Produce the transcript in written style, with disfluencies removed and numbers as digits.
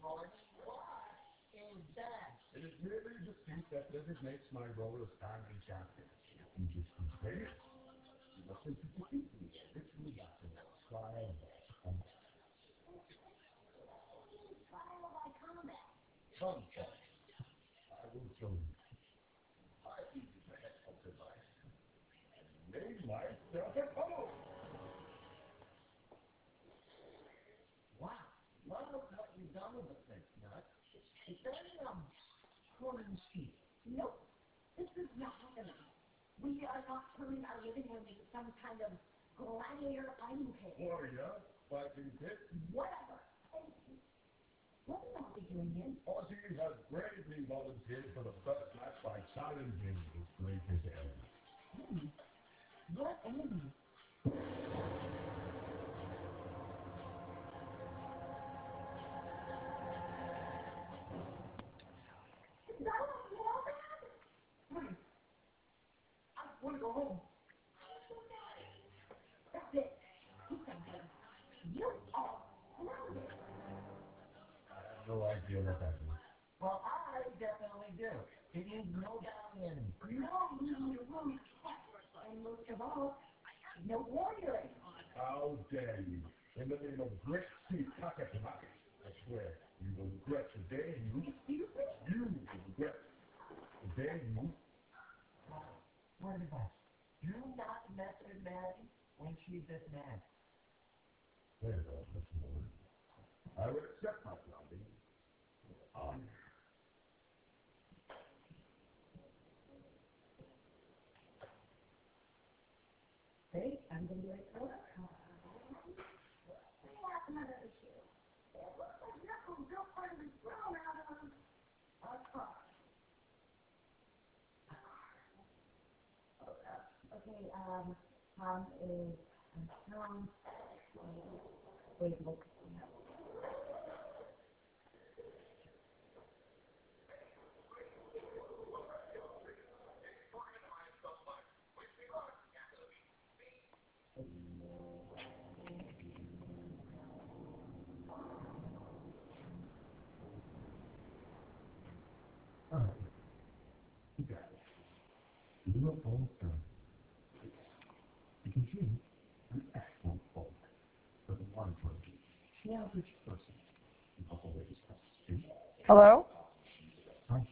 It is merely a dispute that designates my role as family champion. You just convey it. You must simply defeat me. Literally nothing else. Trial and combat. I will show you. I will use the headphone device and made myself at home. Wow. Love what you've done with the thing, Nut. It's very, tongue in cheek. Nope. This is not happening. We are not turning our living room into some kind of gladiator fighting pit. Warrior, fighting pit. Whatever. What is Ozzy doing here? Ozzy has bravely volunteered for the first match by challenging his greatest enemy. What enemy? Is that what you all had? Please, I want to go home. That's it. Keep thinking. You are grounded. I have no idea what that means. Well, I definitely do. It means no down-in. No losing your roots. And most of all, no warrioring. How dare you? In the name of great Steve Takatamaki, I swear, you will regret the day you... Excuse me? You will regret the day you... Word advice. Do not mess with Maddie when she's this mad. There, Mr. Moore. I will accept my grounding. Honor. Hey, I'm going to be right over. We have another issue. It looks like Knuckles' girlfriend was thrown out of a car. Okay, Tom is Tom. Wait, look. All right. You got it. You are both done. Because you, an excellent folk, but the one person, the average person, always has to. Hello?